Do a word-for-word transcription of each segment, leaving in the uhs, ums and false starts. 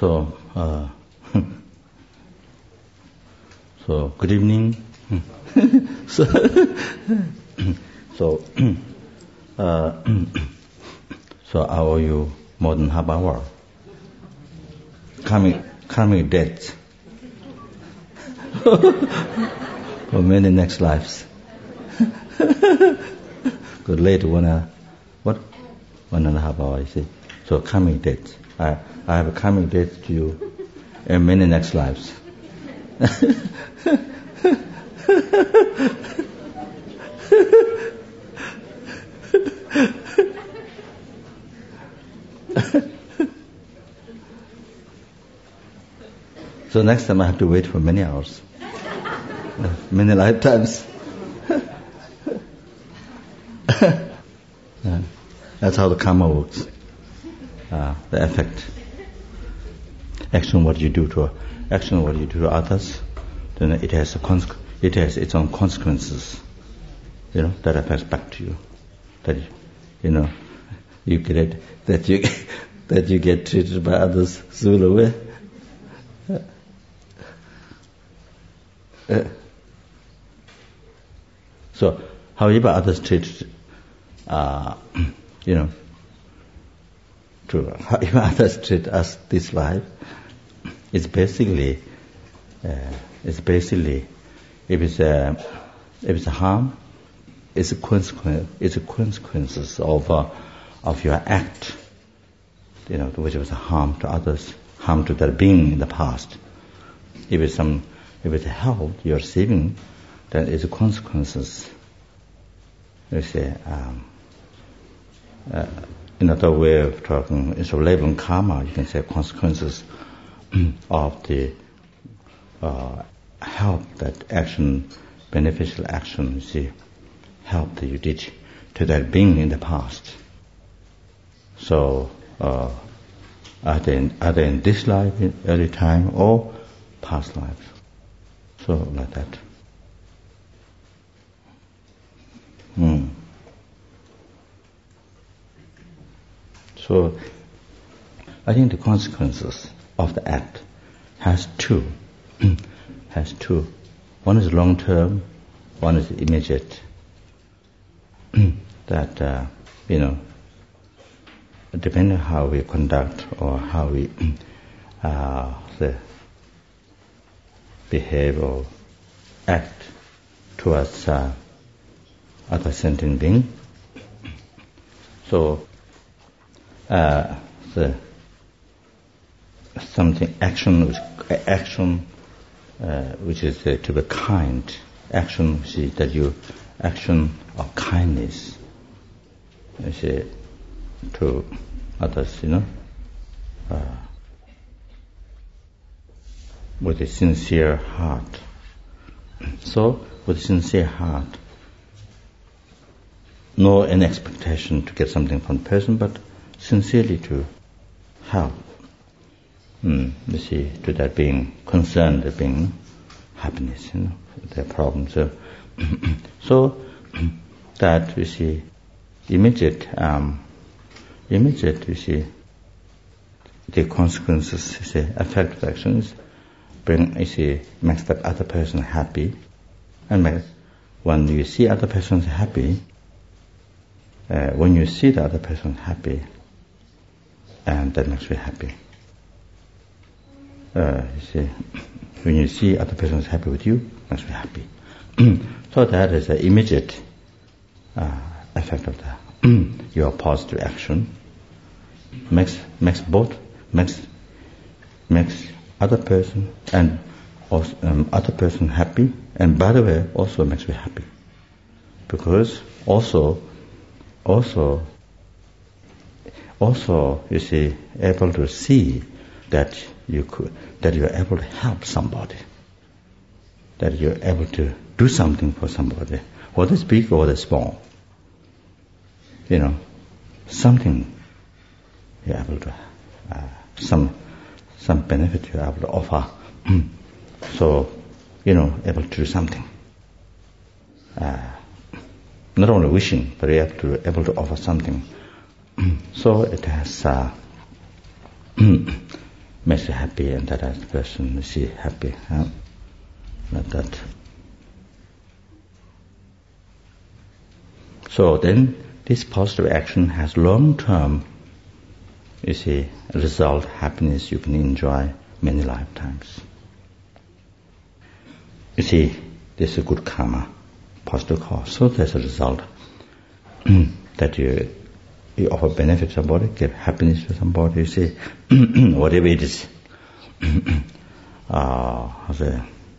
So, uh, so good evening. so, so, uh, so I owe you more than half hour. Coming, coming death for many next lives. Good late one hour, what? One and a half hour, I see. So coming death. I, I have a coming death to you in many next lives. So next time I have to wait for many hours, many lifetimes. Yeah. That's how the karma works. Uh, the effect, action, what you do to action, what you do to others, then it has a conse- it has its own consequences. You know that affects back to you. That you know you get it, that you that you get treated by others soon away. Uh, so, however others treat, uh, you know, to however others treat us this life, it's basically, uh, it's basically, if it's a, if it's a harm, it's a consequence, it's a consequences of uh, of your act, you know, which was a harm to others, harm to their being in the past. If it's some If it's help you're receiving, then it's consequences. You see, um, uh, another way of talking, instead of labeling karma, you can say consequences of the uh, help that action, beneficial action, you see, help that you did to that being in the past. So, uh, either in, either in this life, in early time, or past life. So, like that. Hmm. So, I think the consequences of the act has two. has two. One is long term, one is immediate. that, uh, you know, depending on how we conduct or how we uh, the behave or act towards uh, other sentient being. So, uh, the something action, which, action, uh, which is uh, to be kind, action, see that you action of kindness, you see, to others, you know. Uh, with a sincere heart. So, with a sincere heart, no any expectation to get something from the person, but sincerely to help, mm, you see, to that being, concerned, that being happiness, you know, their problems. So, so that, you see, immediate, um, immediate, you see, the consequences, you see, affect the actions, bring, you see, makes that other person happy, and makes, when you see other persons happy, uh, when you see the other person happy, and that makes you happy. Uh, you see, when you see other persons happy with you, makes you happy. So that is an immediate uh, effect of the your positive action. Makes makes both makes makes other person and also, um, other person happy, and by the way also makes me happy, because also also also you see able to see that you could that you're able to help somebody, that you're able to do something for somebody, whether it's big or whether it's small, you know, something you're able to uh, some some benefit you're able to offer. So, you know, able to do something. Uh, not only wishing, but you're able to, able to offer something. So it has uh, makes you happy, and that other person is she happy. Huh? Like that. So then, this positive action has long-term, you see, result, happiness you can enjoy many lifetimes. You see, this is a good karma, positive cause. So there's a result that you you offer benefit to somebody, give happiness to somebody, you see, whatever it is. uh, the,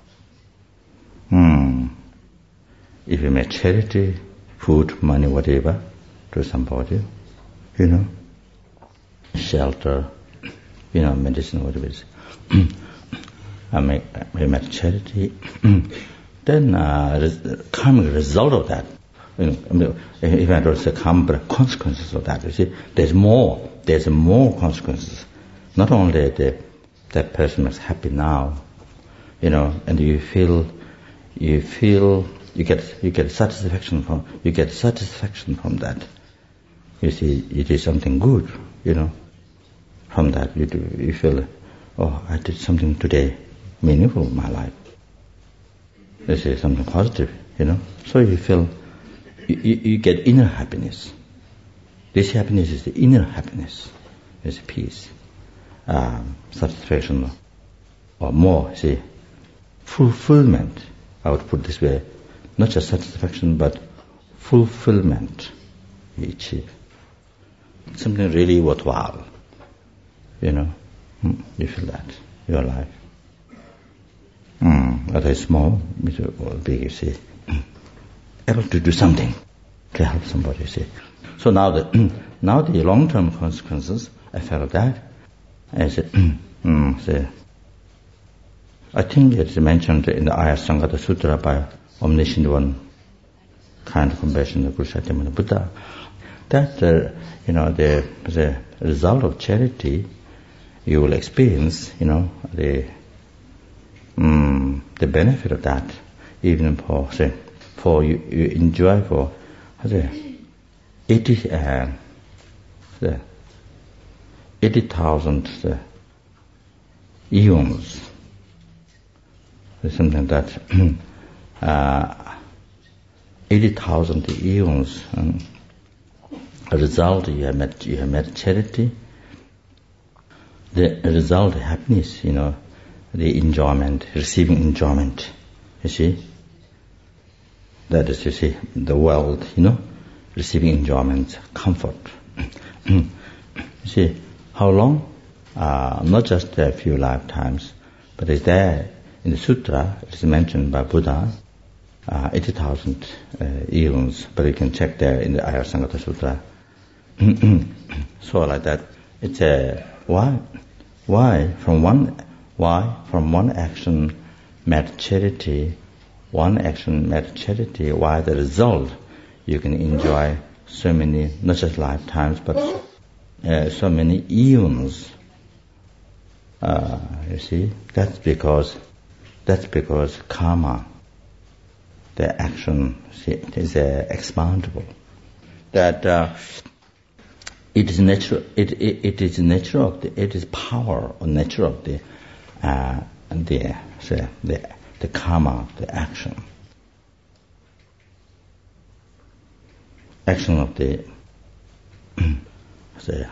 hmm, if you make charity, food, money, whatever, to somebody, you know, shelter, you know, medicine, whatever it is. I make, we make charity, then uh, the karmic result of that, you know, if I don't say karma, but consequences of that, you see, there's more, there's more consequences. Not only the, that person is happy now, you know, and you feel, you feel, you get, you get satisfaction from, you get satisfaction from that. You see, it is something good, you know, from that you do, you feel, oh, I did something today meaningful in my life. This is something positive, you know. So you feel, you, you, you get inner happiness. This happiness is the inner happiness. It's peace, um, satisfaction, or more, see, fulfillment. I would put it this way, not just satisfaction, but fulfillment you achieve. Something really worthwhile, you know. You feel that, your life. Mm, whether it's small, or big, you see. Able to do something to help somebody, you see. So now the, now the long-term consequences, I felt that, I said, mm, say, I think it's mentioned in the Ayasangata Sutra by Omniscient One, kind of compassion, the Guru Sakyamuni Buddha, that, uh, you know, the, the result of charity, you will experience, you know, the um, the benefit of that, even for, say, for you, you enjoy for, say, eighty, uh, the eighty thousand uh, eons, something that uh, eighty thousand eons. Um, a result, you have met, you have met charity. The result, happiness, you know, the enjoyment, receiving enjoyment, you see. That is, you see, the world, you know, receiving enjoyment, comfort. You see, how long? Uh, not just a few lifetimes, but it's there in the sutra, it is mentioned by Buddha, uh, eighty thousand uh, eons, but you can check there in the Ayasangata Sutra. So like that, it's a, why? Why? From one, why? From one action met charity, one action met charity, why the result you can enjoy so many, not just lifetimes, but uh, so many eons. Uh, you see, that's because, that's because karma, the action, see, is uh, expandable. That uh, it is nature. It, it it is nature of the. It is power or nature of the uh, the say, the the karma, the action, action of the the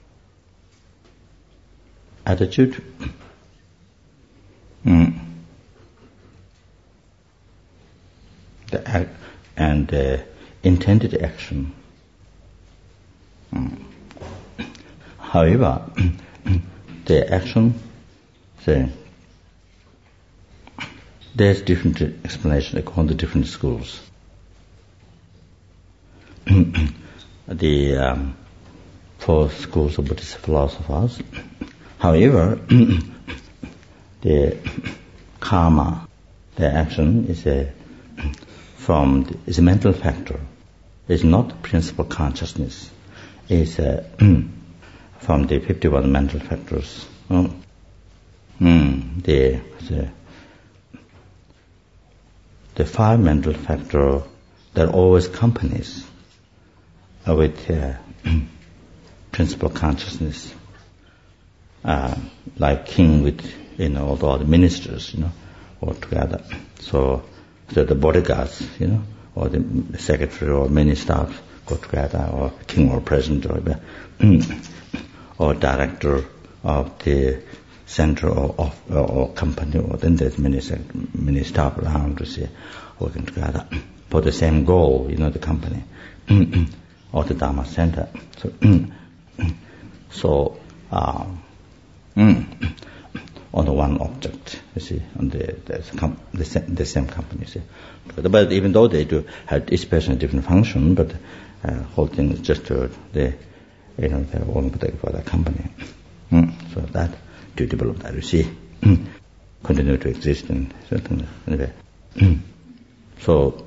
attitude. Mm. The act and the intended action. Mm. However, the action, the, there's different explanation according to different schools. The um, four schools of Buddhist philosophers. However, the karma, the action is a from the, is a mental factor. It's not principal consciousness. It's a from the fifty-one mental factors. Oh. Mm, the, the the five mental factors that always accompanies with uh, principal consciousness. Uh, like king with, you know, all the other ministers, you know, all together. So, so the bodyguards, you know, or the secretary or many staffs go together, or king or president, or or director of the center or, of, or, or company, or then there's many many staff around to see working together for the same goal, you know, the company or the Dharma center. So, so um, on the one object, you see, on the the, the, same, the same company, you see. But, but even though they do have each person a different function, but uh, whole thing is just to the, you know, they're all for the company. Mm. So that to develop that, you see, continue to exist in certain anyway. So,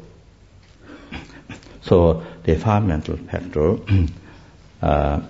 so the five mental factor. Uh,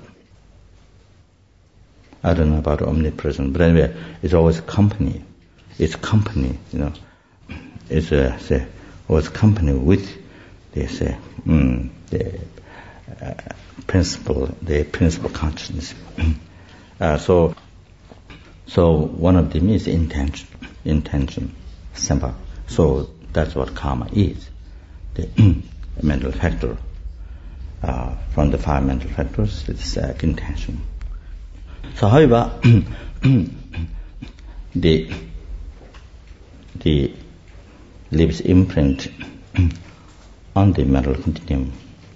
I don't know about omnipresent, but anyway, it's always company. It's company, you know. It's uh, say, always company with the say, mm, the uh, principle, the principle consciousness. uh, so, so one of them is intention, intention, sampa. So that's what karma is, the mental factor. Uh, from the five mental factors, it's uh, intention. So, however, the the leaves imprint on the mental continuum.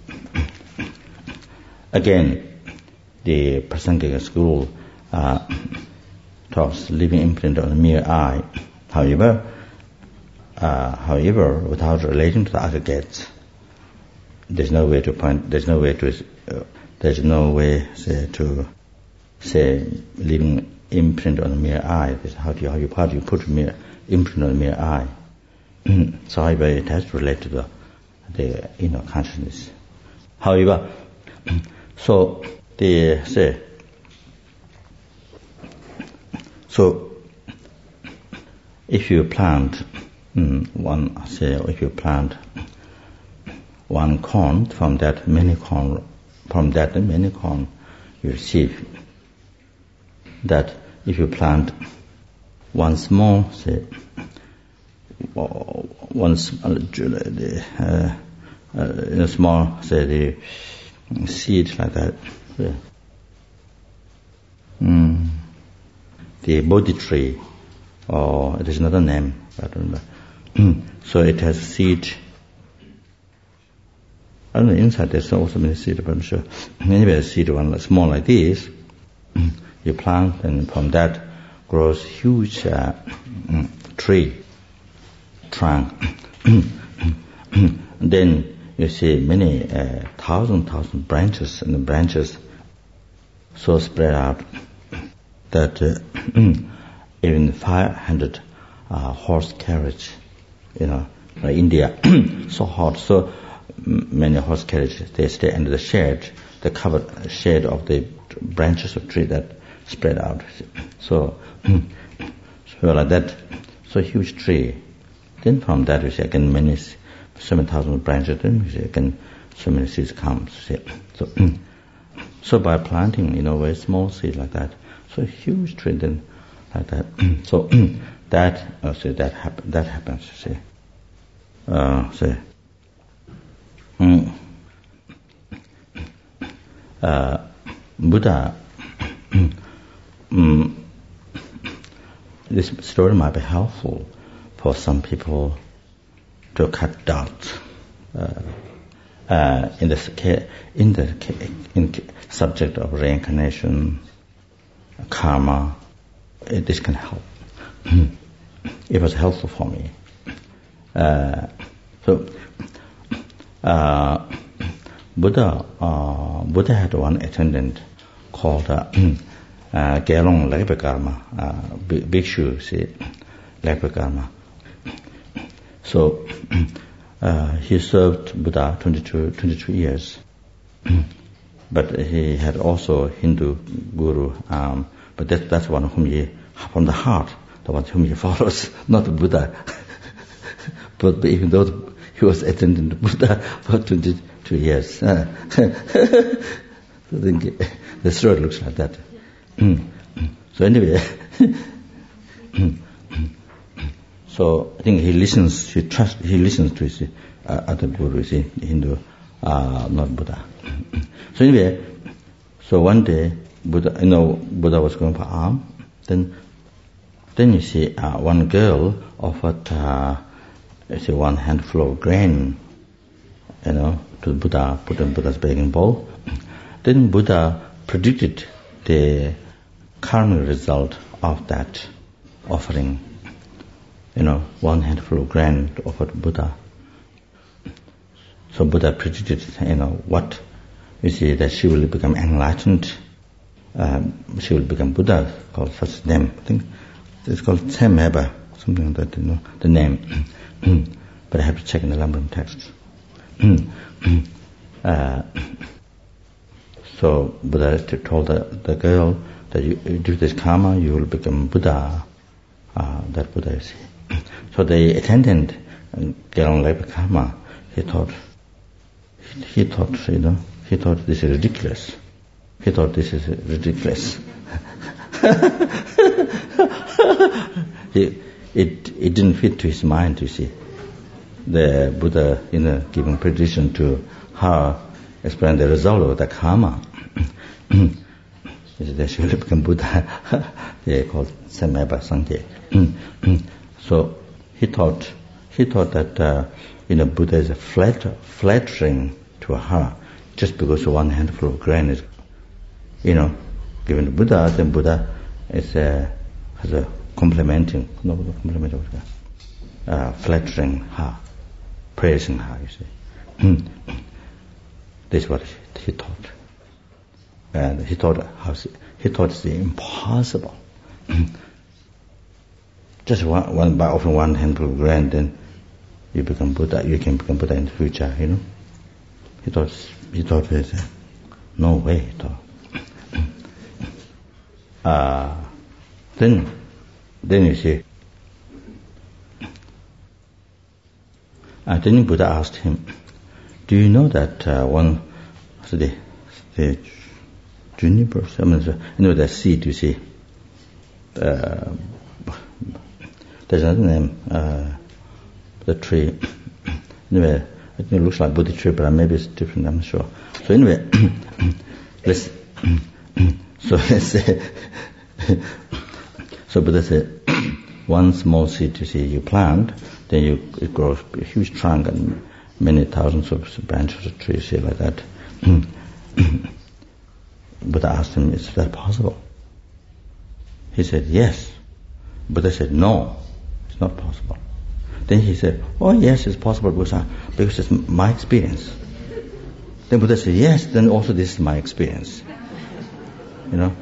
Again, the Prasangika school uh, talks leaving imprint on the mere eye. However, uh, however, without relating to the aggregates, there's no way to point. There's no way to. Uh, there's no way say, to. say, leaving imprint on the mere eye. How do you, how you, how do you put mere imprint on the mere eye? So, however, it has to relate to the, the inner consciousness. However, so, the, say, so, if you plant mm, one, say, if you plant one corn, from that many corn, from that many corn, you receive. That if you plant one small, say, one uh, uh, in a small, say, the seed like that, yeah. mm. the Bodhi tree, or it is another name, I don't know. So it has seed. I don't know, inside there's also many seeds, but I'm sure. Anyway, a seed one small like this. You plant, and from that grows huge uh, tree, trunk. Then you see many uh, thousand, thousand branches, and the branches so spread out that uh, even five hundred uh, horse carriage, you know, like India, so hot, so many horse carriages, they stay under the shade, the covered shade of the branches of tree that spread out. So, so like that, so huge tree. Then from that, you see, again, many, seven thousand branches, then you see, again, so many seeds come. So, so by planting, you know, very small seed like that, so huge tree, then like that. So that, uh, see, that happen, that happens, you see. Uh, see. Mm. Uh, Buddha, mm, this story might be helpful for some people to cut doubts uh, uh, in the in the in the subject of reincarnation, karma. It, this can help. It was helpful for me. Uh, so, uh, Buddha, uh, Buddha had one attendant called uh, uh, Gelong Lepakarma, uh, Bhikshu, see, Lepakarma. So, uh, he served Buddha twenty-two, twenty-two years. But he had also Hindu guru, um, but that, that's one whom he, from the heart, the one whom he follows, not the Buddha. but, but even though he was attending the Buddha for twenty-two years. Uh, I think the story looks like that. So anyway, So I think he listens, he trusts, he listens to his uh, other gurus, Hindu, uh, not Buddha. So anyway, so one day, Buddha, you know, Buddha was going for alms. Then, then you see, uh, one girl offered, uh, you see, one handful of grain, you know, to Buddha, put in Buddha's begging bowl. Then Buddha predicted the karmic result of that offering. You know, one handful of grain to offer to Buddha. So Buddha predicted, you know, what, you see, that she will become enlightened. Um, she will become Buddha, called such name. I think it's called Tsemeba, something like that, you know, the name. But I have to check in the Lamrim text. uh, so Buddha told the, the girl that you, you do this karma, you will become Buddha. Uh, that Buddha is. So the attendant, Gelong Lepa Karma, he thought, he thought, you know, he thought this is ridiculous. He thought this is ridiculous. he, it, it didn't fit to his mind, you see. The Buddha, you know, giving prediction to her, explain the result of the karma. That she will become Buddha. They called Sameba Sangye. So he thought, he thought that, uh, you know, Buddha is flatter, flattering to her just because one handful of grain is, you know, given to Buddha. Then Buddha is uh, has a complimenting, no, complimenting, uh, flattering her, praising her. You see, this is what he thought, and he thought how he thought it's impossible. Just one, one by offering one handful of grain, then you become Buddha. You can become Buddha in the future. You know, he thought he thought there's no way. He thought. Uh, then, then you see. Uh, then Buddha asked him, "Do you know that uh, one, so the the juniper, I mean, you know the seed you see." Uh, There's another name, uh, the tree. Anyway, I think it looks like Buddha tree, but maybe it's different, I'm not sure. So anyway, let's, so let's say, so Buddha said, one small seed, you see, you plant, then you, it grows a huge trunk and many thousands of branches of trees, see, like that. Buddha asked him, is that possible? He said, yes. Buddha said, no. It's not possible. Then he said, oh yes, it's possible because, I, because it's my experience. Then Buddha said, yes, then also this is my experience. You know?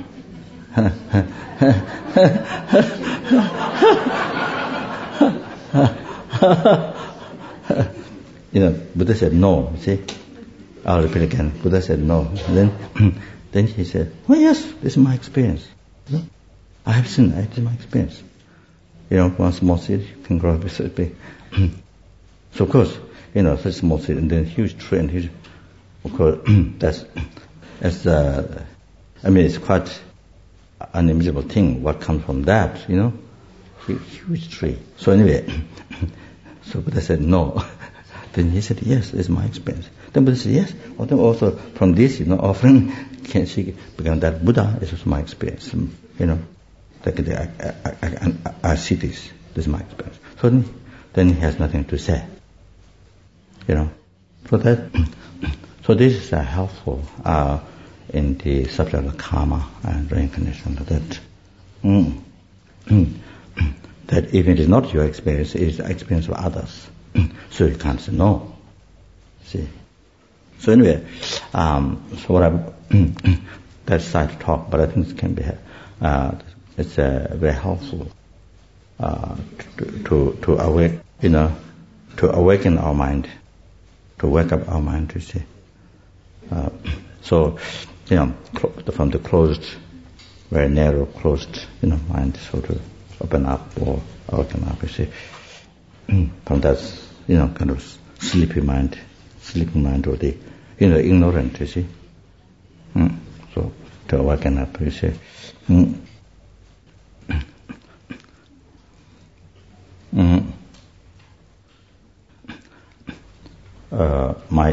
You know, Buddha said no, see? I'll repeat again. Buddha said no. Then, then he said, oh yes, this is my experience. You know? I have seen it, this is my experience. You know, one small seed can grow so big. So of course, you know, such small seed and then huge tree and huge, of course, that's, that's, uh, I mean, it's quite an invisible thing. What comes from that, you know? Huge tree. So anyway, so Buddha said no. Then he said, yes, this is my experience. Then Buddha said, yes. Well, then also from this, you know, offering, can she become that Buddha? This is my experience, you know. Like I, I, I, I, I see this. This is my experience. So then, then he has nothing to say. You know. So that, so this is uh, helpful uh, in the subject of karma and reincarnation. That, mm, mm, that if it is not your experience, it is the experience of others. So you can't say no. See. So anyway, um, so what I that's side talk, but I think it can be. Uh, It's uh, very helpful uh, to, to to awake, you know, to awaken our mind, to wake up our mind. To see, uh, so you know, cl- from the closed, very narrow, closed, you know, mind, so to open up or awaken up. You see, from that, you know, kind of sleepy mind, sleeping mind, or the, you know, ignorant. You see, mm. So to awaken up. You see. Mm.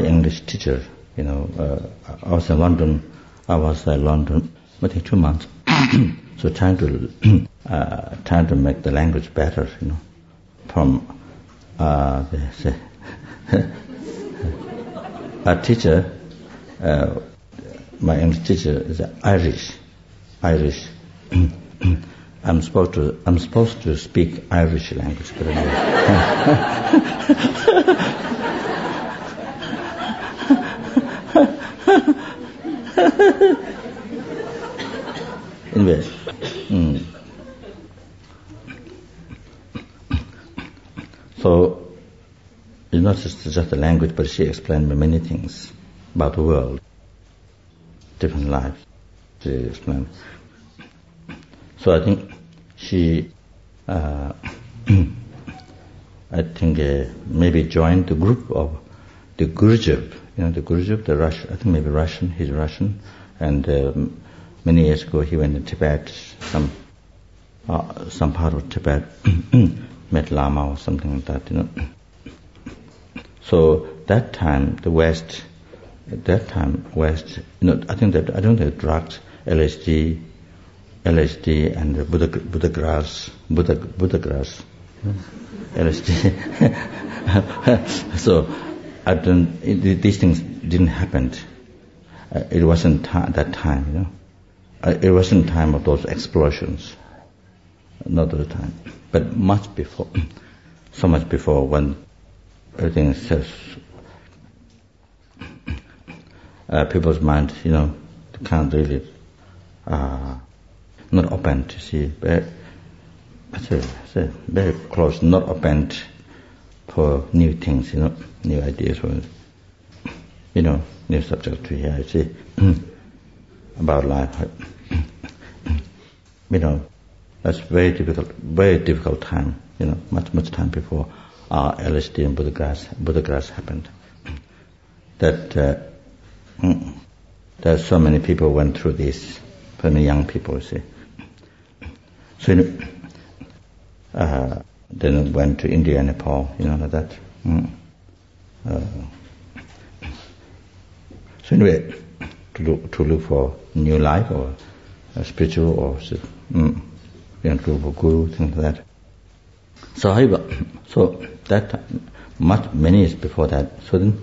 English teacher, you know, uh, I was in London, I was in London, I think two months. So trying to, uh, trying to make the language better, you know, from, uh, the, a teacher, uh, my English teacher is Irish, Irish. I'm supposed to, I'm supposed to speak Irish language, but anyway. Anyway, mm. So it's not just, just the language, but she explained me many things about the world, different lives. She explained. So I think she, uh, I think uh, maybe joined the group of the Gurdjieff, you know, the Gurdjieff, the Russian, I think maybe Russian, he's Russian, and um, many years ago he went to Tibet, some uh, some part of Tibet, met Lama or something like that, you know. So that time, the West, at that time, West, you know, I think that, I don't think drugs, L S D, L S D and Buddha, Buddha grass, Buddha, Buddha grass, L S D. So I don't, it, these things didn't happen. Uh, it wasn't ta- that time, you know. Uh, it wasn't time of those explosions. Not the time. But much before, so much before, when everything is just, uh, people's mind, you know, they can't really, uh, not open to see, very, very close, not open for new things, you know, new ideas, or, you know, new subjects to hear, see, about life. You know, that's very difficult, very difficult time, you know, much, much time before uh, L S D and Buddha grass, Buddha grass happened. That, uh, that so many people went through this, so many young people, you see. So, uh, then went to India and Nepal, you know, like that. Mm. Uh, so anyway, to look, to look for new life or uh, spiritual or, mm, you know, to look for guru, things like that. So, however, so that time, much, many years before that, so then,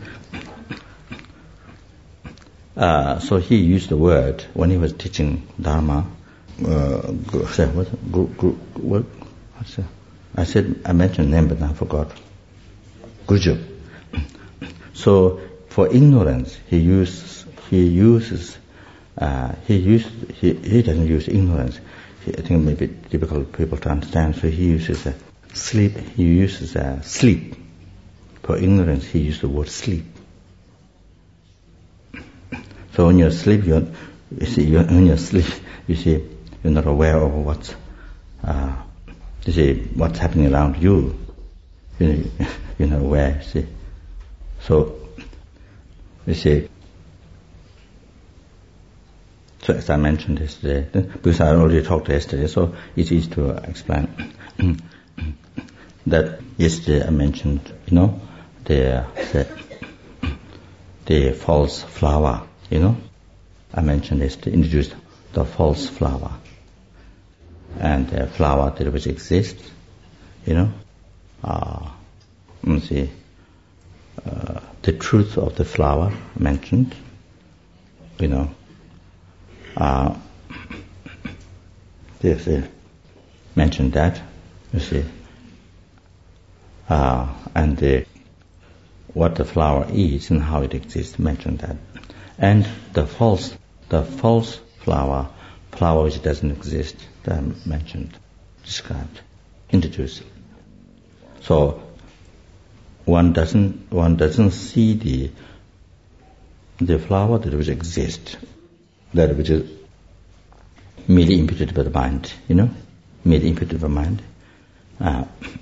uh, so he used the word, when he was teaching Dharma, Uh, what, what, what's that? I said, I mentioned name, but I forgot. Gurdjieff. So, for ignorance, he uses, he uses, uh, he uses, he, he doesn't use ignorance. He, I think it may be difficult for people to understand, so he uses uh, sleep, he uses uh, sleep. For ignorance, he uses the word sleep. So when you're asleep, you're, you see, you're, when you're asleep, you see, you're not aware of what's, uh, you see, what's happening around you. You know, you're not aware, see. So, you see, so as I mentioned yesterday, because I already talked yesterday, so it's easy to explain. That yesterday I mentioned, you know, the, the, the false flower, you know. I mentioned yesterday, introduced the false flower. And the flower that which exists, you know, uh, you see, uh, the truth of the flower mentioned, you know, uh, this uh, mentioned that, you see, uh, and the, what the flower is and how it exists, mentioned that, and the false, the false flower, flower which doesn't exist, that I mentioned, described, introduced. So one doesn't one doesn't see the the flower that which exists, that which is merely imputed by the mind, you know, merely imputed by mind. Uh,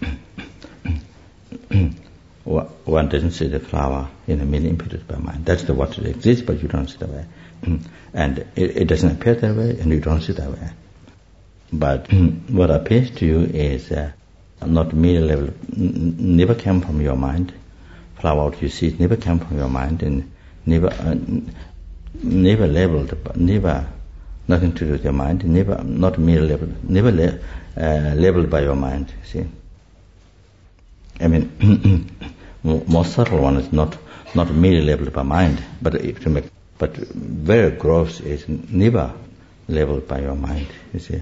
one doesn't see the flower, you know, merely imputed by mind. That's the what it exists, but you don't see that way. And it, it doesn't appear that way, and you don't see that way. But what appears to you is uh, not mere level, n- never came from your mind, flower you see it never came from your mind and never uh, never labeled, never nothing to do with your mind, never not mere labeled, never la- uh, labeled by your mind. See, I mean, more subtle one is not not merely labeled by mind, but if to make, but very gross is never labeled by your mind. You see,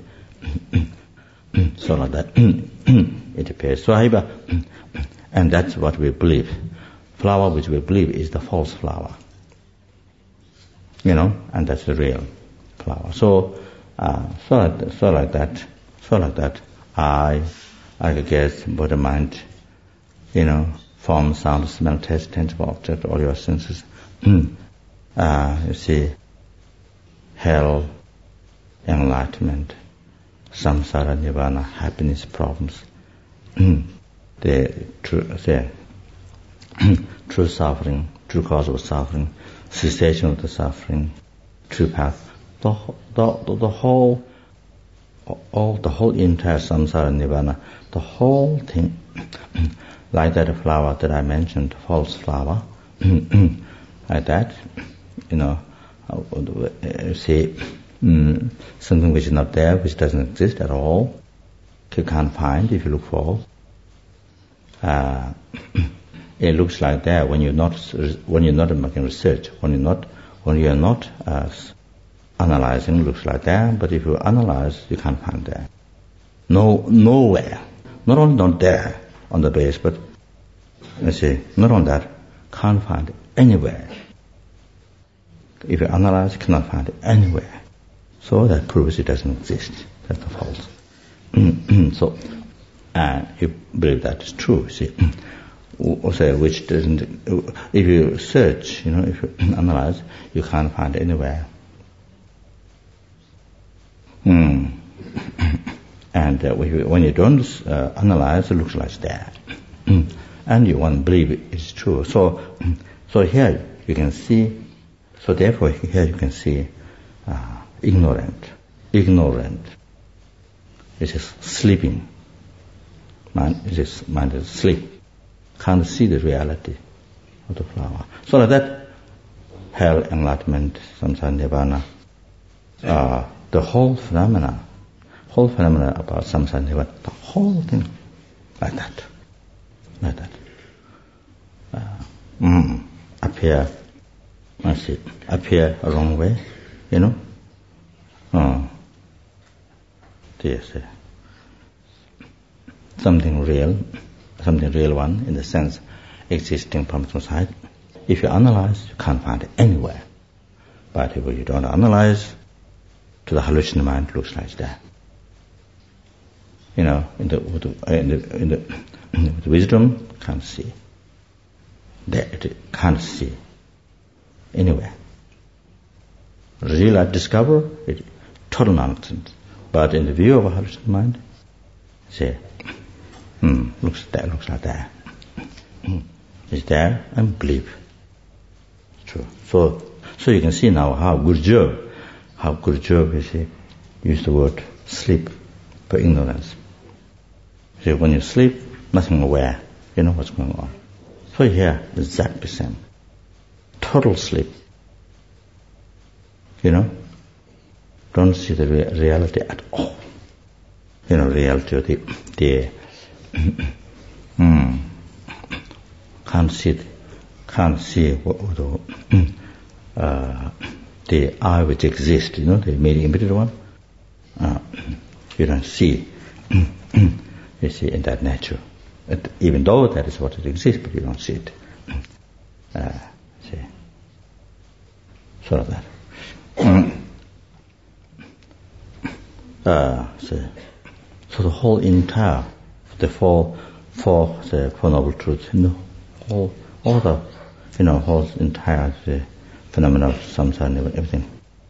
so like that it appears. So however, and that's what we believe. Flower which we believe is the false flower. You know, and that's the real flower. So, uh, so like, so like that, so like that. I, I guess, body, mind, you know, form, sound, smell, taste, tangible object, all your senses. uh, you see, hell, enlightenment, samsara, nirvana, happiness, problems. the true, the true suffering, true cause of suffering, cessation of the suffering, true path. The, the, the whole, all, the whole entire samsara nirvana, the whole thing, like that flower that I mentioned, false flower, like that, you know, say, mm, something which is not there, which doesn't exist at all, you can't find if you look for. Uh, it looks like that when you're not when you're not making research, when you're not when you're not uh, analyzing, it looks like that. But if you analyze, you can't find that. No, nowhere. Not only not there on the base, but let's say not only that, can't find it anywhere. If you analyze, you cannot find it anywhere. So that proves it doesn't exist. That's the false. So, and you believe that is true. See. Also, which doesn't, if you search, you know, if you analyze, you can't find it anywhere. Hmm. And uh, when you don't uh, analyze, it looks like that. And you want to believe it's true. So, so here you can see, so therefore here you can see uh, ignorant, ignorant. It is sleeping. Mind, it is mind is asleep. Can't see the reality of the flower. So like that, hell, enlightenment, samsara, nirvana, uh, the whole phenomena, whole phenomena about samsara, nirvana, the whole thing, like that, like that, uh, mm, appear, I see, appear a wrong way, you know, oh, yes, something real. Something real one, in the sense existing from outside. If you analyze, you can't find it anywhere. But if you don't analyze, to the hallucinatory mind, it looks like that. You know, in the, with the, in the, in the with wisdom, can't see. That it can't see anywhere. Real discover it, total nonsense. But in the view of a hallucinatory mind, say. Hmm, looks that looks like that. It's there and believe. It's true. So so you can see now how Gurjev, how Gurjev is he used the word sleep for ignorance. So when you sleep, nothing aware, you know what's going on. So here, exactly the same. Total sleep. You know? Don't see the rea- reality at all. You know, reality of the the mm. Can't see, can't see what, what, uh, the I which exists, you know, the immediate one. Uh, you don't see, you see, in that nature. It, even though that is what it exists, but you don't see it. Uh, see, sort of that. Mm. Uh, see. So the whole entire the four, four, the four noble truths, you know, all, all the, you know, whole entire the phenomena of samsara, everything.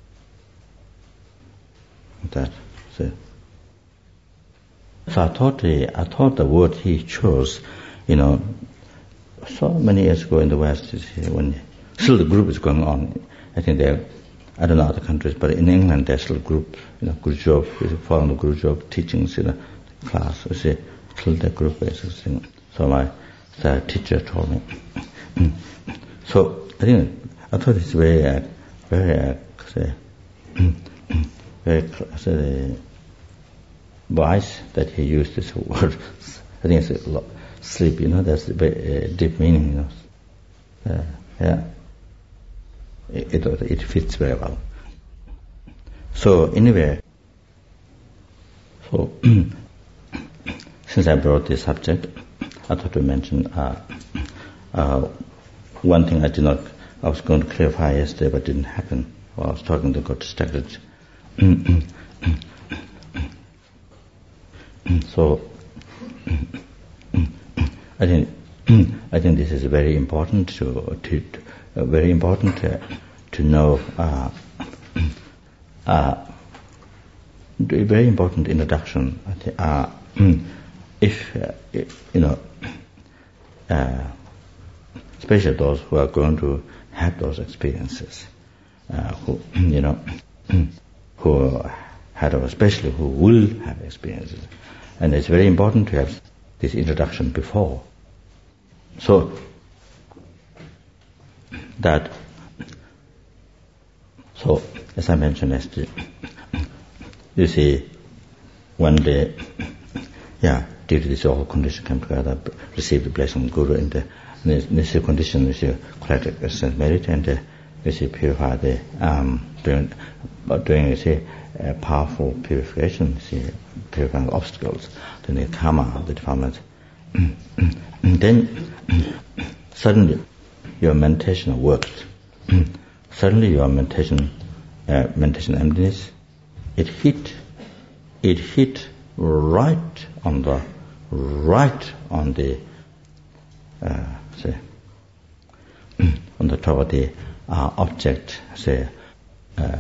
That, so. So I thought the, I thought the word he chose, you know, so many years ago in the West, when still the group is going on. I think there, I don't know other countries, but in England there's still a group, you know, Gurjev, following the Gurjev teachings in a class, you see. Till the group is existing. So my the teacher told me, So I think I thought it's very, uh, very, uh, say, very say, wise that he used this word. I think it's a lot, sleep. You know, that's a very uh, deep meaning. You know, uh, yeah, it, it it fits very well. So anyway, so since I brought this subject, I thought to mention uh, uh, one thing I did not. I was going to clarify yesterday, but it didn't happen. While I was talking, to got distracted. So I think I think this is very important to to uh, very important to, to know. Uh, uh, a very important introduction. I think, uh, if, uh, if you know, uh, especially those who are going to have those experiences, uh, who you know, who had, or especially who will have experiences, and it's very important to have this introduction before, so that. So, as I mentioned yesterday, you see, one day, yeah, due to this all condition came together, received the blessing of Guru in the necessary condition, you see, collect excellent merit, and uh, you see, purify the, um, doing, doing, you see, uh, powerful purification, you see, purifying obstacles, then the karma, the defilements. And then, suddenly, your meditation worked. Suddenly your meditation, uh, meditation emptiness, it hit, it hit right on the, right on the, uh, say, on the top of the uh, object, say, uh,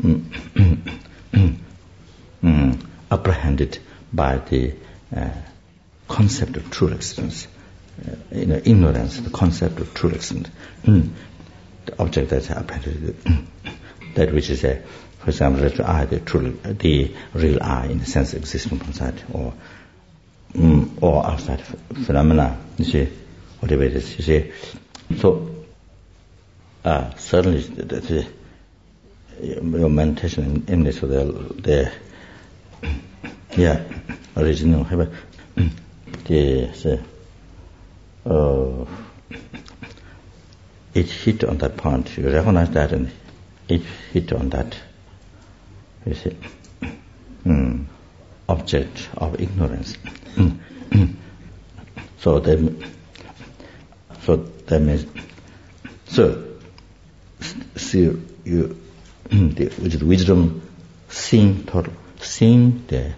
apprehended by the uh, concept of true existence, uh, you know, ignorance, the concept of true existence. The object that's apprehended, that which is a, for example, the eye, the true, the real eye in the sense existing outside, or mm, or outside phenomena. You see, whatever it is. You see, so uh, certainly the, the, your meditation in, in this, so the the yeah original, the say, uh, it hit on that point. You recognize that, and it hit on that, you see, mm, object of ignorance. so that, so that means, so see you, the, with wisdom, seeing total, seeing the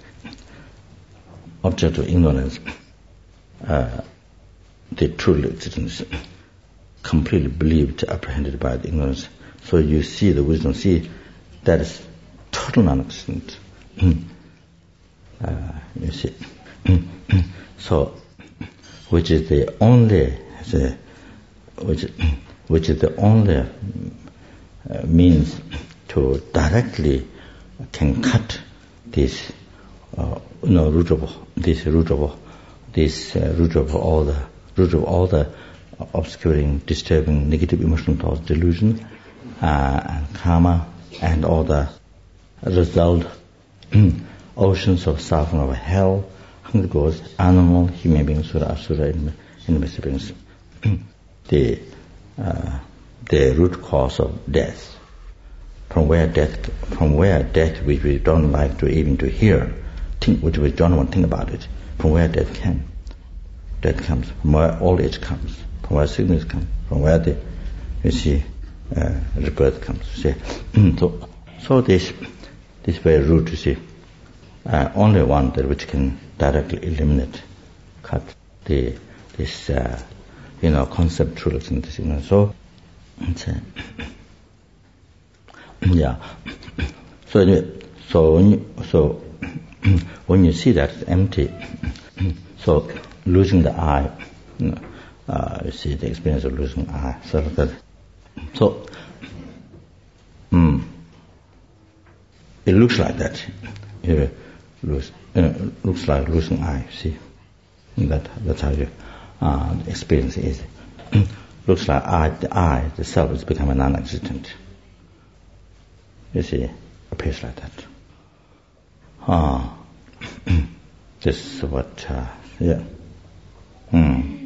object of ignorance, uh, the true existence, completely believed, apprehended by the ignorance. So you see the wisdom, see that is total non-existent. uh, you see. So, which is the only, the, which, which is the only uh, means to directly can cut this, uh, you know, root of this root of this uh, root of all the root of all the obscuring, disturbing, negative emotional thoughts, delusion, uh, and karma, and all the result oceans of suffering of hell, hunger goes, animal, human beings, sura, asura, and invisible beings. the uh, the root cause of death, from where death, from where death, which we don't like to even to hear, think, which we don't want to think about it, from where death came. Death comes, from where old age comes, from where sickness comes, from where the, you see, uh, rebirth comes. You see, so, so this, this very root, you see, uh, only one that which can directly eliminate, cut the this, uh, you know, conceptual synthesis. So, it's, uh, yeah. So anyway, so when you, so when you see that it's empty, so losing the eye, uh, you see the experience of losing the eye. So that, so mm, it looks like that. You lose, you know, looks like losing eye. See, that that's how you uh, the experience is. looks like I, the I, the self, is becoming non-existent. You see, appears like that. Ah, this is what, uh, yeah. Hmm.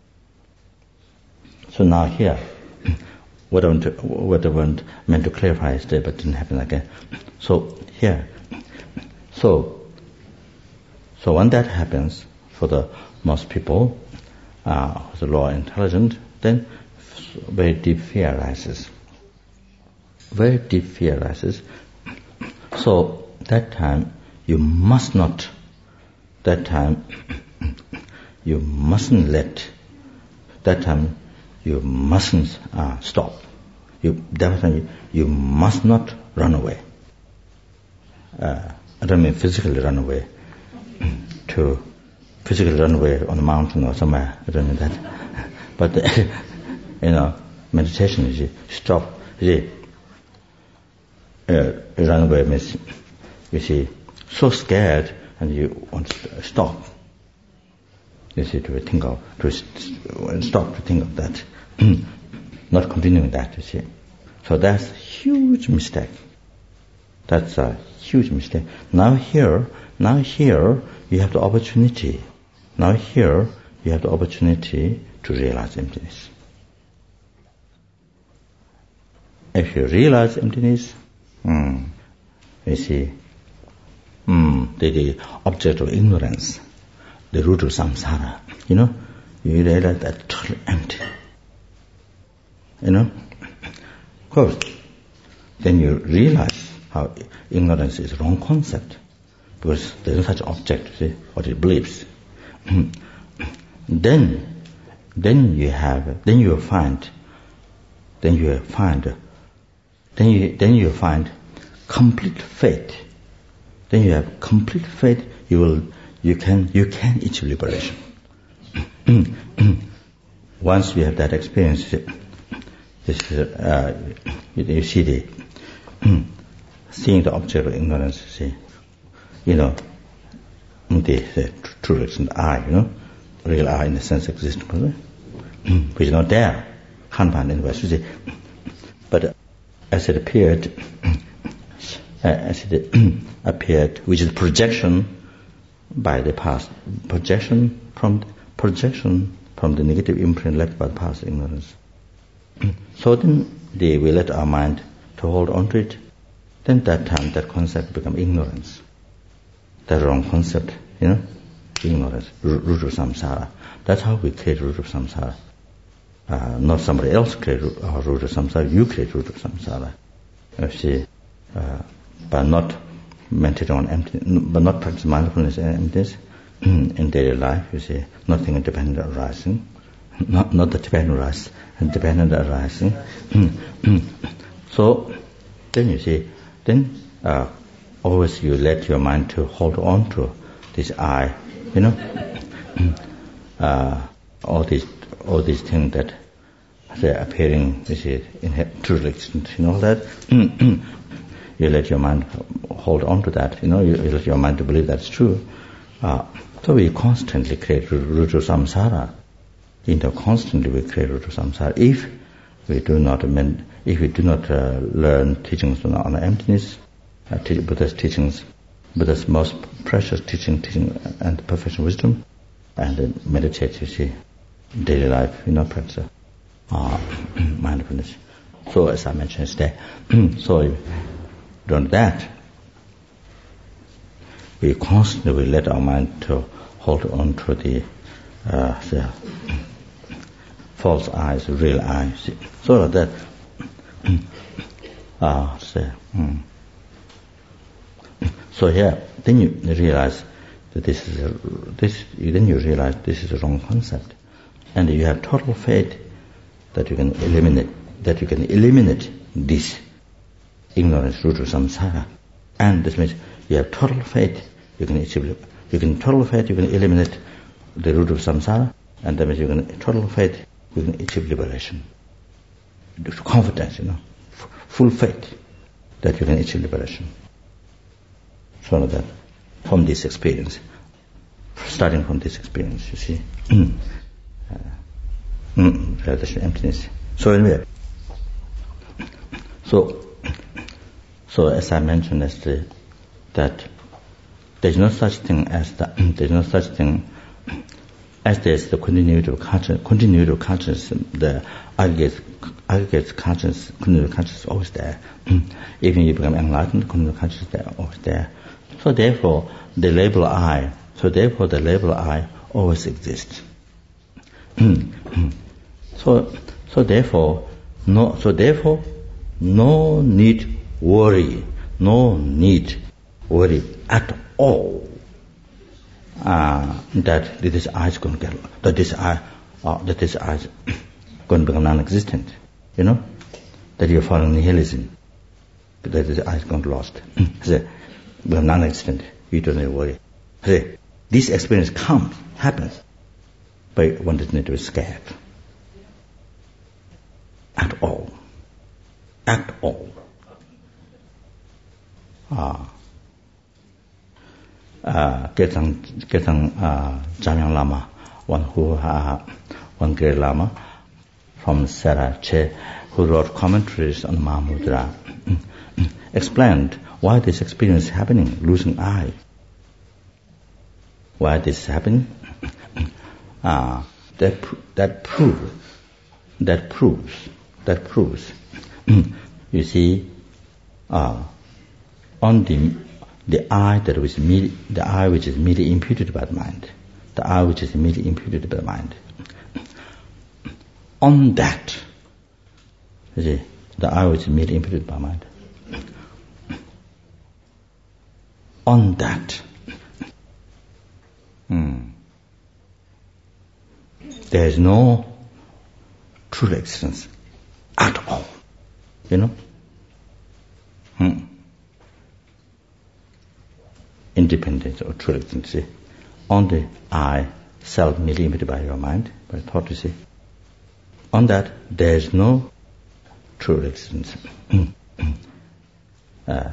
So now here, what I want to, what I want, meant to clarify is there, but didn't happen again. So here, so, so when that happens for the most people, uh, the lower intelligent, then very deep fear arises. Very deep fear arises. So that time you must not, that time you mustn't let, that time you mustn't uh, stop. You definitely, you must not run away. Uh, I don't mean physically run away, to physically run away on a mountain or somewhere, I don't mean that. But, you know, meditation is you stop, you see, uh, run away means, you see, so scared and you want to stop. You see, to think of, to st- stop to think of that. Not continuing that, you see. So that's a huge mistake. That's a huge mistake. Now here, now here, you have the opportunity. Now here, you have the opportunity to realize emptiness. If you realize emptiness, mm, you see, mm, the, the object of ignorance, the root of samsara, you know, you realize that totally empty. You know, of course, then you realize how ignorance is a wrong concept, because there is no such object, see, what it believes. then, then you have, then you find, then you find, then you, then you find complete faith. Then you have complete faith. You will, you can, you can achieve liberation. Once you have that experience, this, uh, you, you see the seeing the object of ignorance. See, you know, the, the true existent I, you know, real I in the sense exists, which is not there, can't find anywhere. See, but as it appeared, as it appeared, which is projection by the past, projection from projection from the negative imprint left by past ignorance. So then the, we let our mind to hold on to it, then that time that concept become ignorance. That wrong concept, you know, ignorance, root of samsara. That's how we create root of samsara. Uh, not somebody else create root, uh, root of samsara, you create root of samsara. You see, uh, by not meditating on empty, but not practice mindfulness and emptiness in daily life, you see, nothing independent arising, not not the dependent arising, dependent arising. So then you see, then uh, always you let your mind to hold on to this I, you know, uh, all these all these things that they're appearing, you see, in truly existent, you know that. You let your mind hold on to that, you know, you, you let your mind to believe that's true. Uh, so we constantly create root of samsara. You know, constantly we create root of samsara. If we do not amend, if we do not uh, learn teachings on, on emptiness, uh, te- Buddha's teachings, Buddha's most precious teaching, teaching and perfection wisdom, and uh, meditate, you see, daily life, you know, practice uh, mindfulness. So as I mentioned today, so done that, we constantly let our mind to hold on to the, uh, the false eyes, real eyes. So that, uh, so, hmm. so here, then you realize that this is a, this. Then you realize this is a wrong concept, and you have total faith that you can eliminate, that you can eliminate this ignorance, root of samsara, and this means you have total faith. You can achieve, you can total faith. You can eliminate the root of samsara, and that means you can total faith. You can achieve liberation. Confidence, you know, f- full faith that you can achieve liberation. So that from this experience, starting from this experience, you see. uh, Mm, realization emptiness. So anyway, so so as I mentioned yesterday, that there is no such thing as the there is no such thing as there is the continuity of consciousness. Continuity of consciousness, the aggregate aggregate consciousness, continuity of consciousness is always there. Even if you become enlightened, continuity of consciousness is always there. So therefore, the label I. So therefore, the label I always exists. so so therefore, no. So therefore, no need worry. No need worry at all. Uh, that this I is going to get, that this I, uh, that this I is going to become non-existent. You know, that you're following nihilism, that this I is going to be lost. So, become non-existent. You don't need to worry. So, this experience comes, happens, but one doesn't need to be scared at all. At all. Ah. Uh, Getang Getang uh, Jamyang Lama, one who uh, one great Lama from Sarache, who wrote commentaries on Mahamudra, explained why this experience is happening, losing eye. Why this is happening? uh, that that proves that proves that proves. You see, uh, on the The I that was immediate, the I which is immediately imputed by the mind, the I which is immediately imputed by the mind. On that, you see, the I which is immediately imputed by the mind. On that, hmm, there is no true existence at all. You know. Hmm. Independence or true existence. Only I, self, merely imputed by your mind, by thought, you see. On that, there is no true existence. uh,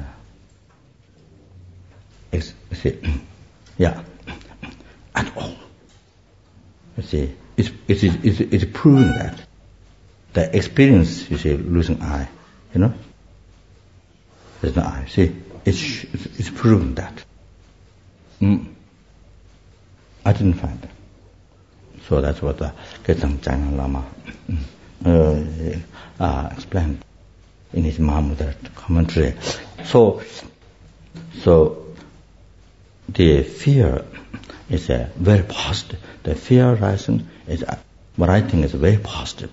ex- you see, yeah, at all. You see, it's, it is it's, it's proving that. The experience, you see, losing I, you know, there's no I. See, it's, it's proving that. Mm. I didn't find it. So that's what the Getang Jamyang Lama uh, uh, explained in his Mahamudra commentary. So, so the fear is a very positive. The fear rising is a, what I think is very positive.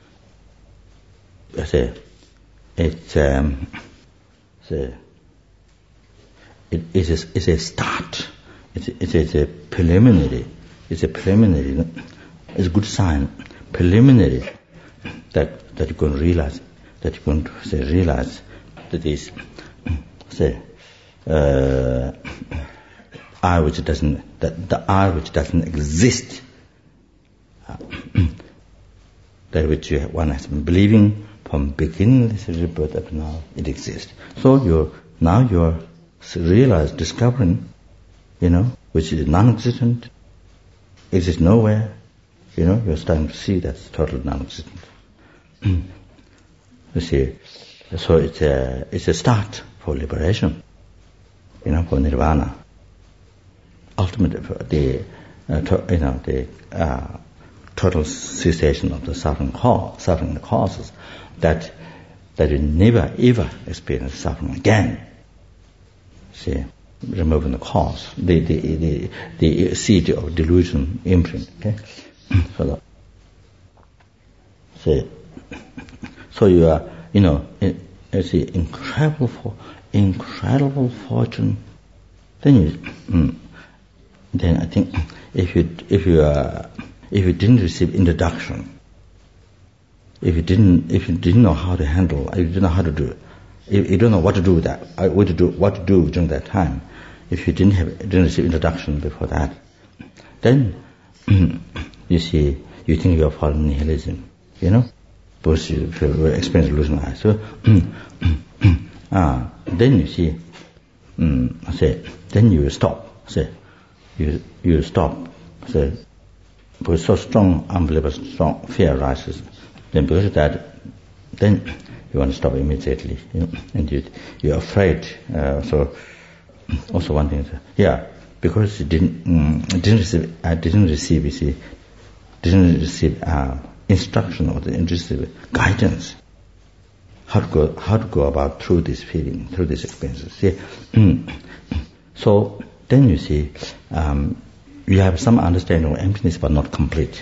It's a, it's um, it's a, It is a, it's a start. It's a, it's, a, it's a preliminary. It's a preliminary. It's a good sign. Preliminary that that you're going to realize that you're going to say realize that is say uh, I which doesn't that the I which doesn't exist. Uh, that which you, one has been believing from beginning this rebirth up to now, it exists. So you're now you're realize, discovering, you know, which is non-existent, exists nowhere, you know, you're starting to see that's totally non-existent. You see, so it's a, it's a start for liberation, you know, for nirvana. Ultimately, for the, uh, to, you know, the uh, total cessation of the suffering cause, suffering the causes, that, that you never ever experience suffering again. See, removing the cause, the the the, the seed of delusion imprint. Okay, so that, see, so you are, you know, you see, incredible for incredible fortune. Then you, mm, then I think if you if you uh, if you didn't receive introduction, if you didn't if you didn't know how to handle, if you didn't know how to do it. If you don't know what to do with that, what to do, what to do during that time, if you didn't have, didn't receive introduction before that, then you see, you think you are following nihilism, you know, because you feel experience losing eye. So, ah, then you see, um, say, then you stop, say, you you stop, say, because so strong, unbelievable strong fear arises, then because of that, then you want to stop immediately, you know, and you, you're afraid. Uh, so, also one thing, yeah, because you didn't, um, didn't receive, I didn't receive, you see, didn't receive uh, instruction or didn't receive guidance. How to go, how to go about through this feeling, through these experiences. See, so then you see, um, you have some understanding of emptiness, but not complete.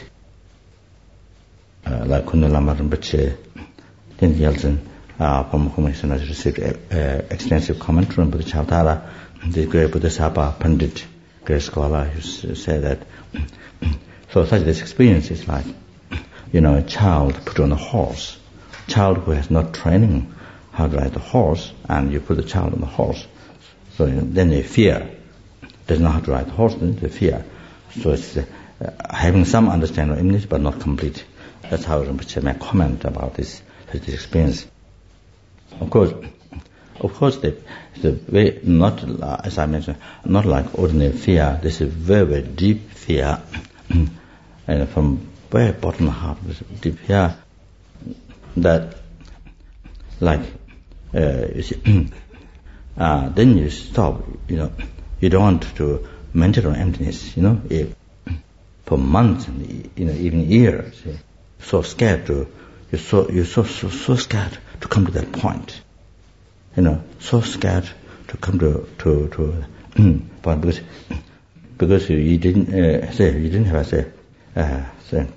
Uh, like Kundalama Rinpoche, then Yeltsin, uh, from whom has received uh, extensive commentary on Bodhisattva, the great Bodhisattva Pandit, great scholar, who said that. So such this experience is like, you know, a child put on a horse, child who has not training how to ride a horse, and you put the child on the horse, so then they fear, doesn't know how to ride a horse, then they fear. So it's uh, having some understanding of image, but not complete. That's how Rinpoche may comment about this, this experience. Of course, of course, the, the way, not, uh, as I mentioned, not like ordinary fear. This is very, very deep fear, and from very bottom half, this deep fear, that, like, uh, you see, uh, then you stop, you know, you don't want to maintain emptiness, you know, if, for months, and, you know, even years, you know, so scared to, you're so, you're so, so, so scared to come to that point, you know, so scared to come to, to, to, but because, because you, you didn't, uh, say, you didn't have, say, uh, say,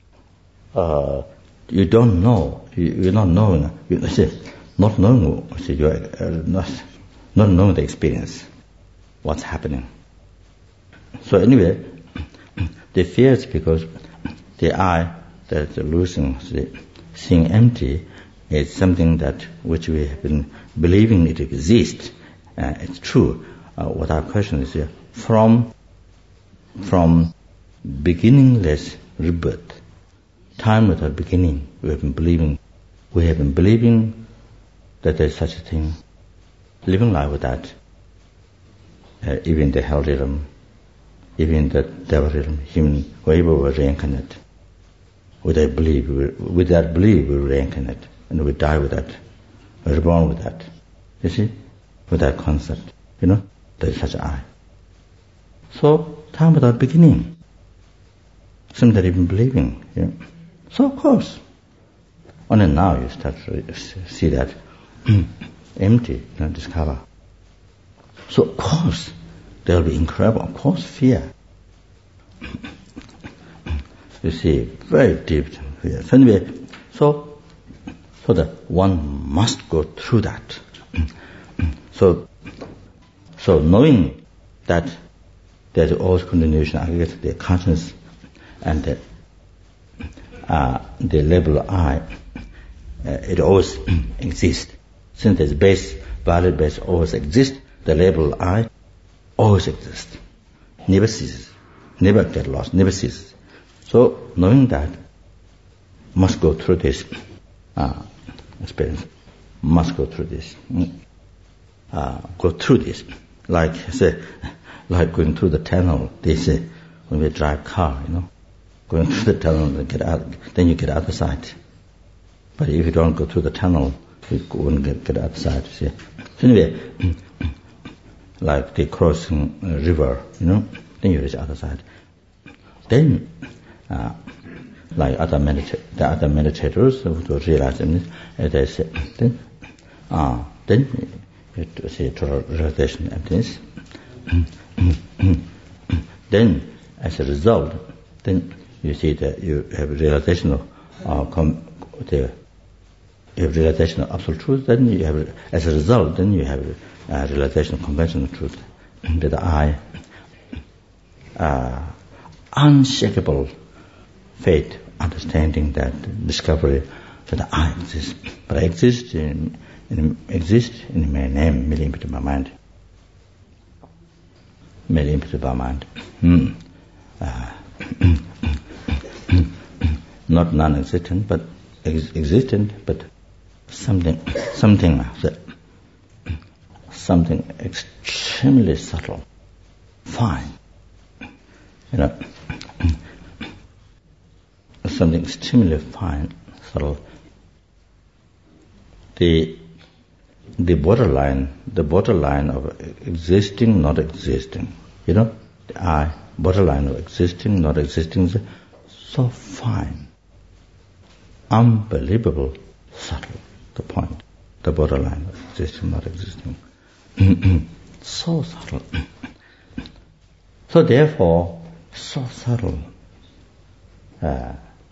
uh, you don't know, you, you're not knowing, you say, not knowing, say, you're uh, not, not knowing the experience, what's happening. So anyway, the fear is because the eye that losing, seeing empty, is something that which we have been believing it exists. Uh, it's true. Uh, what our question is here, from from beginningless rebirth, time without beginning, we have been believing, we have been believing that there is such a thing, living life with that. Uh, even the hell realm, even the devil realm, human, wherever we reincarnate. With that belief, with that belief we reincarnate, and we die with that. We're reborn with that. You see? With that concept. You know? There is such an I. So, time without beginning. Something that you've been believing. You know? So of course, only now you start to see that empty, you know, discover. So of course, there will be incredible, of course, fear. You see, very deep fear. So anyway, so, so that one must go through that. So, so knowing that there's always continuation, I guess the consciousness and the, uh, the level of I, uh, it always exists. Since there's base, valid base always exists, the level of I always exists. Never ceases. Never get lost. Never ceases. So, knowing that, must go through this uh, experience. Must go through this. Uh, go through this. Like, say, like going through the tunnel, they say, when we drive car, you know, going through the tunnel, then, get out, then you get out the side. But if you don't go through the tunnel, you won't get, get out the side, see. So anyway, like they crossing a river, you know, then you reach the other side. Then, uh, like other medita- the other meditators who realize this, uh, they say, then, uh, then you see total realization emptiness. Then, as a result, then you see that you have realization of uh, com- the you have realization of absolute truth. Then you have, as a result, then you have uh, realization of conventional truth. That the I, uh, unshakable faith, understanding that discovery that I exist, but I exist in, in exist in my name, merely imputed by mind. Merely imputed by mind. Hmm. Uh, not non-existent, but ex- existent, but something, something that, something extremely subtle, fine. You know, something extremely fine, subtle. The the borderline, the borderline of existing, not existing. You know, the I, borderline of existing, not existing, is so fine, unbelievable, subtle. The point, the borderline of existing, not existing, so subtle. So therefore, so subtle. Uh,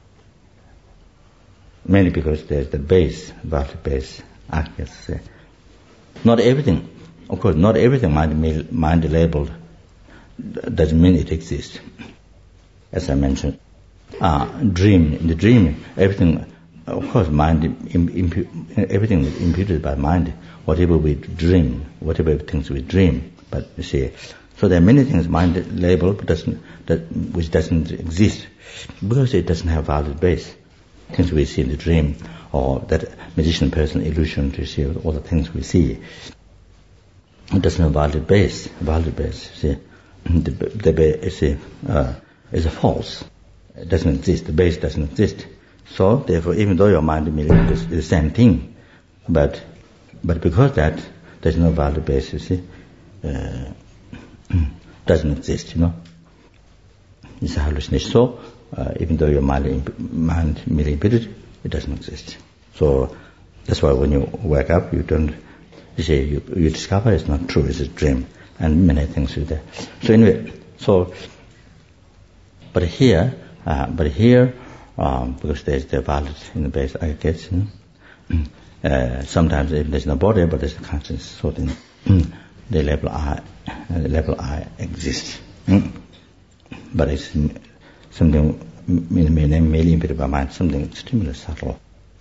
mainly because there's the base, about base, I guess. Uh, not everything, of course, not everything mind, mind labeled doesn't mean it exists. As I mentioned, uh, dream, in the dream, everything, of course, mind, impu- everything is imputed by mind, whatever we dream, whatever things we dream. But you see, so there are many things mind labeled but doesn't, that, which doesn't exist because it doesn't have valid base. Things we see in the dream, or that magician person illusion to see all the things we see, it doesn't have valid base. Valid base, see, the, the base is uh, is a false. It doesn't exist. The base doesn't exist. So therefore, even though your mind is the same thing, but but because that there's no valid base, you see, uh, doesn't exist. You know, it's a hallucination. So. Uh, even though your mind, mind merely imputed, it doesn't exist. So that's why when you wake up, you don't, you say, you, you discover it's not true, it's a dream, and many things are there. So anyway, so, but here, uh, but here, um, because there's the valid in the base, I guess, you know, uh, sometimes if there's no body, but there's a consciousness, so then the level I, the level I exists. But it's something merely imputed by mind, something extremely subtle.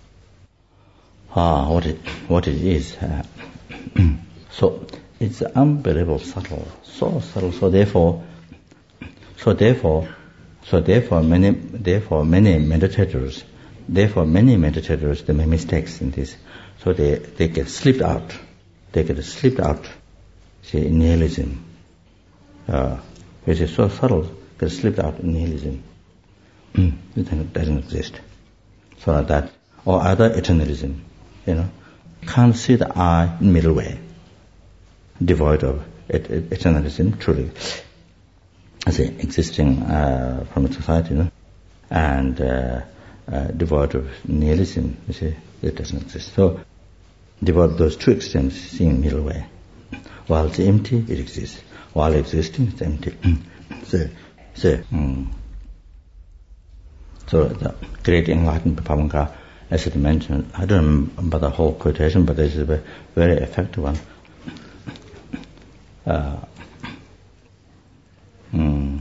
Ah, what it what it is. Uh, so it's unbelievable subtle, so subtle. So therefore, so therefore, so therefore many therefore many meditators, therefore many meditators they make mistakes in this. So they they get slipped out, they get slipped out. See, in nihilism, uh, which is so subtle, get slipped out in nihilism. It doesn't exist. So like that. Or other eternalism, you know. Can't see the I in middle way. Devoid of et- et- eternalism, truly. As a existing uh, from a society, you know. And uh, uh, devoid of nihilism, you see, it doesn't exist. So, devoid of those two extremes, seeing middle way. While it's empty, it exists. While existing, it's empty. so, so, mm. So the great enlightened Pabanga, as it mentioned, I don't remember the whole quotation, but this is a very effective one. Uh, mm,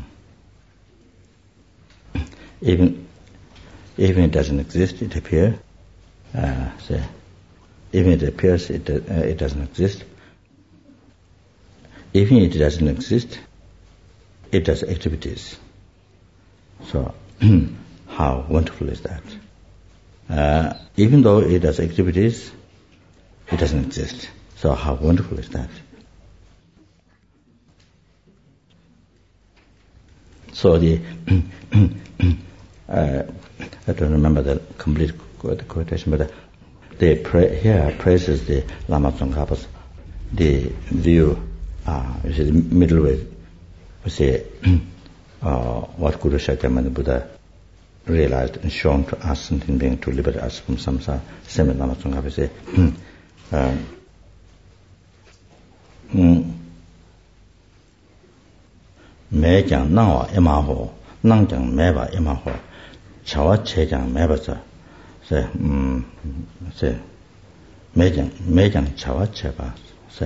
even even it doesn't exist, it appears. Uh, so even it appears, it uh, it doesn't exist. Even it doesn't exist, it does activities. So. How wonderful is that? Uh, even though it does activities, it doesn't exist. So how wonderful is that? So the uh, I don't remember the complete quotation, but they pray, here praises the Lama Tsongkhapa's the view, uh, which is the middle way. We say uh, what Guru Shakyamuni Buddha realized and shown to us in being to liberate us from samsara. Same as Lama Tsongkhapa say, me jang nangwa ema ho, nang jang meba ema ho, chawa che jang meba za, say, say, me jang, me jang chawa che ba, say,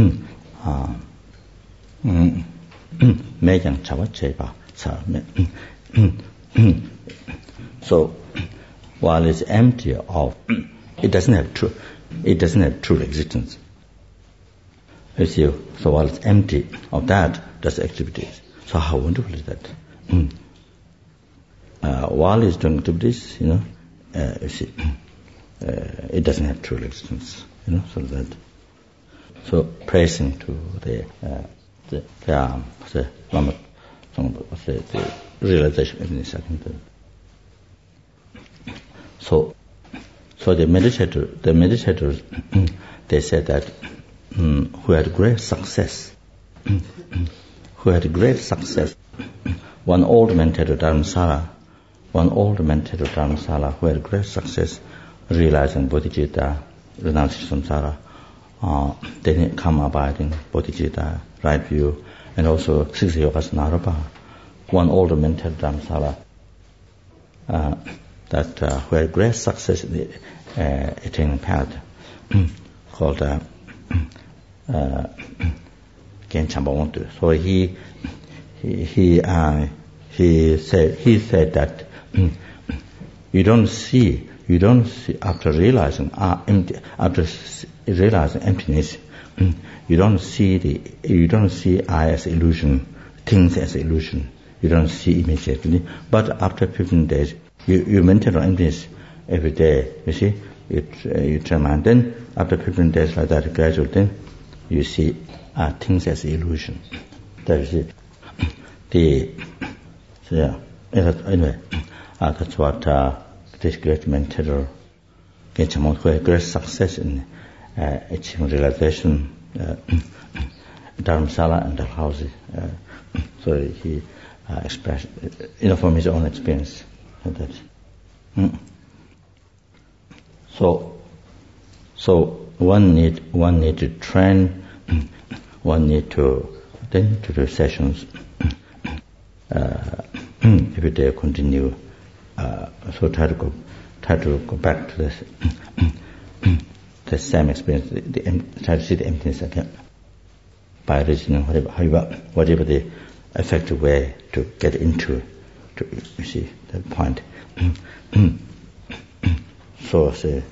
me jang chawa che ba, sa, me, so, while it's empty of, it doesn't have true, it doesn't have true existence. You see, so while it's empty of that, does activities. So how wonderful is that? uh, while it's doing activities, you know, uh, you see, uh, it doesn't have true existence. You know, so that, so praising to the, uh, the, the, um, the, the, the realization in the second. So, so the meditator, the meditators, they said that um, who had great success, who had great success. One old meditator, Dharamsala, one old meditator, Dharamsala, who had great success realizing bodhicitta, renouncing samsara, uh, then come abiding bodhicitta, right view, and also six yogas narapa. One old meditator, Dharamsala, uh, that uh, who had great success in the uh, attaining path, called uh, uh, Genchambawontu. So he he he, uh, he said he said that you don't see you don't see after realizing uh, empty after realizing emptiness, you don't see the you don't see I as illusion, things as illusion. You don't see immediately, but after fifteen days, you you maintain emptiness every day. You see, you uh, you train, and then after fifteen days like that, gradually, then you see uh, things as illusion. That is it. The so yeah. Anyway, uh, that's what uh, this great mentor Genchambawontu, who had great success in uh, achieving realization, uh, Dharamsala and Dalhousie. Uh, so he uh, expressed, you know, from his own experience. That. Mm. So, so one need one need to train, one need to then to do sessions. Uh, every day continue. Uh, so try to go, try to go back to this, the same experience. The, the, try to see the emptiness again by reasoning, whatever, however, whatever the effective way to get into, to you see that point. So say,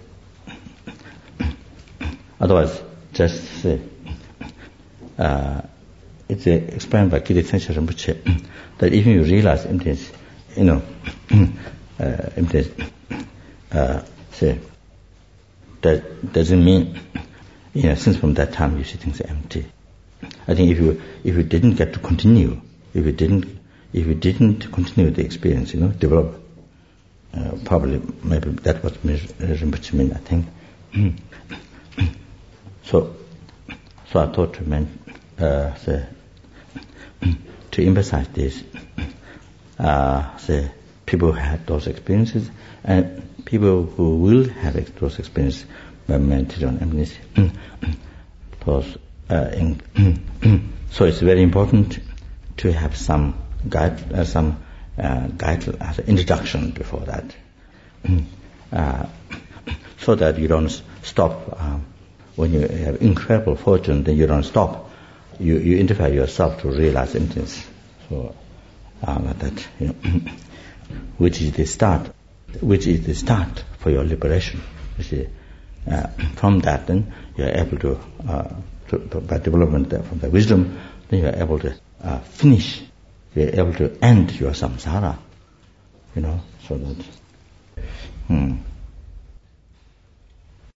otherwise, just say. Uh, It's uh, explained by Kirti Tensha Rinpoche that even you realize emptiness, you know, uh, emptiness, uh, say, that doesn't mean, you know, since from that time you see things are empty. I think if you if you didn't get to continue, if you didn't if you didn't continue the experience, you know, develop, uh, probably maybe that was Rinpoche mean. I think. so, so I thought to men, uh, say. To emphasize this, uh, the people who had those experiences and people who will have those experiences by meditating on emptiness. those, uh, in, so it's very important to have some guide, uh, some uh, guide as an introduction before that, uh, so that you don't stop. Um, when you have incredible fortune, then you don't stop. You, you interfere yourself to realize emptiness. So, uh, like that, you know, which is the start, which is the start for your liberation. You see, uh, from that, then you are able to, uh, to, to by development uh, from the wisdom, then you are able to uh, finish. You are able to end your samsara. You know, so that. Hmm.